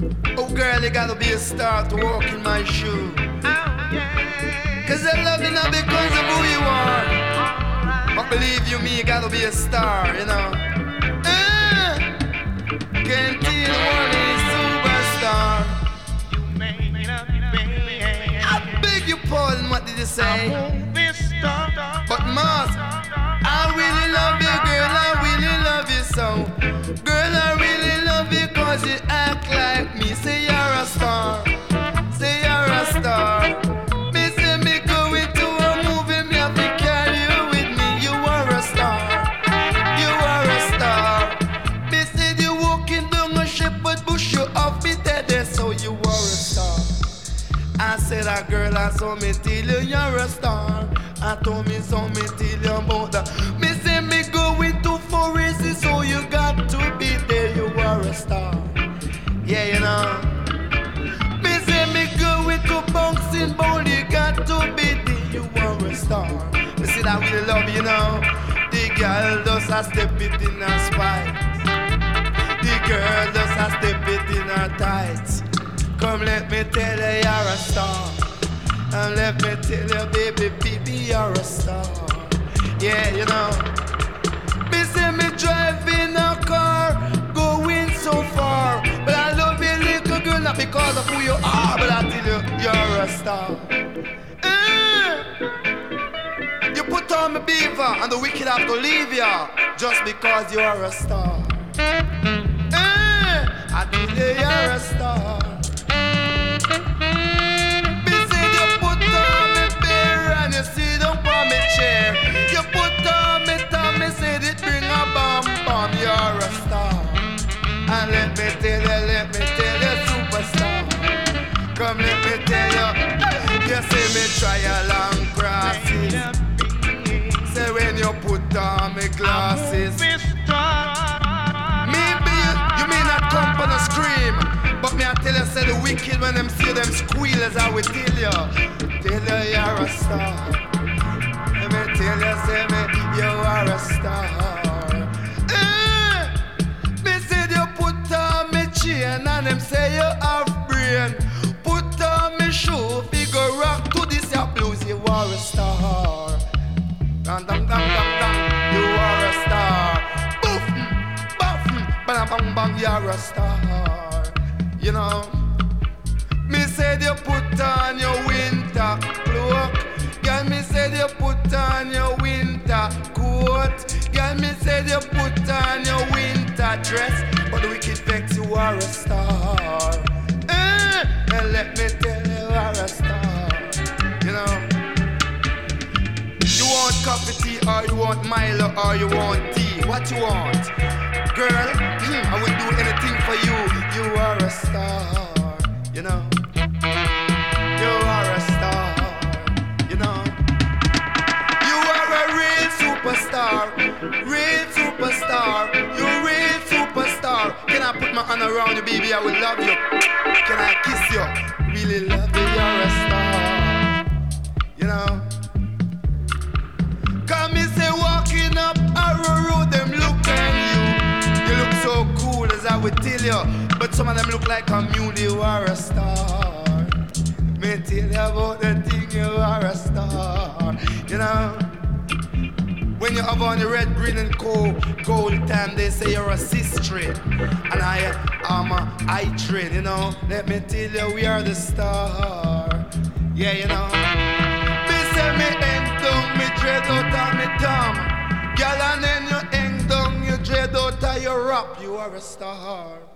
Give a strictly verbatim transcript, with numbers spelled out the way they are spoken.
Oh girl, you gotta be a star to walk in my shoe. Cause I love you not because of who you are, but believe you me, you gotta be a star, you know. uh, Can't tell one is superstar. I beg your pardon, what did you say? But Mars, I really love you, girl, I really love you so. Girl, I really love you cause you act like me. Say you're a star, say you're a star. Me say me going to a movie, me have to carry you with me. You are a star, you are a star. Me said you walking down a shepherd bush, you off me dead there, so you are a star. I said a girl, I saw me tell you you're a star. I told me so me tell you about that. Me say me going to forest, so you got to be there. You are a star, yeah, you know. Me say me going to bouncing ball, you got to be there. You are a star. Me say that really love you, know. The girl does a step it in her spine. The girl does a step it in her tights. Come let me tell you you're a star. And let me tell you, baby, baby, you're a star. Yeah, you know. Me say me driving a car, going so far. But I love you, little girl, not because of who you are, but I tell you, you're a star. uh, You put on me beaver, and the wicked have to leave ya, just because you're a star. uh, I tell you, you're a star. You sit down on me chair, you put on me tongue, me said it bring a bomb bomb. You're a star, and let me tell you, let me tell you, superstar. Come let me tell you, you see me try a long crosses. Say when you put on me glasses, maybe you, you may not come on a scream, but me I tell you, say the wicked when them see them squealers, I will tell you. Tell you you're a star. Let me tell you, say me, you are a star. eh, Me said you put on me chain, and them say you have brain. Put on me shoe, figure rock to this your blues. You are a star. Dum dum dum dum dum. You are a star. Boof, boof, bang bang bang. You're a star. You know. Me said you put on your winter cloak. Girl, me said you put on your winter coat. Girl, me said you put on your winter dress. But the wicked vex, you are a star. eh, And let me tell you, you are a star. You know. You want coffee tea, or you want Milo, or you want tea? What you want? Girl, I will do anything for you. You are a star. You know, you are a star, you know. You are a real superstar, real superstar, you real superstar. Can I put my arm around you, baby? I will love you. Can I kiss you? Really love you, you're a star, you know. Come and say walking up Arrow Road, them look at you. You look so cool, as I would tell you. But some of them look like a mule, you are a star. Me tell you about the thing, you are a star. You know, when you have on the red, green and gold, gold time, they say you're a cis train. And I am a I train, you know. Let me tell you, we are the star. Yeah, you know. Me say me hang down, me dread out of me thumb. Girl, and then you hang down, you dread out of your rap, you are a star.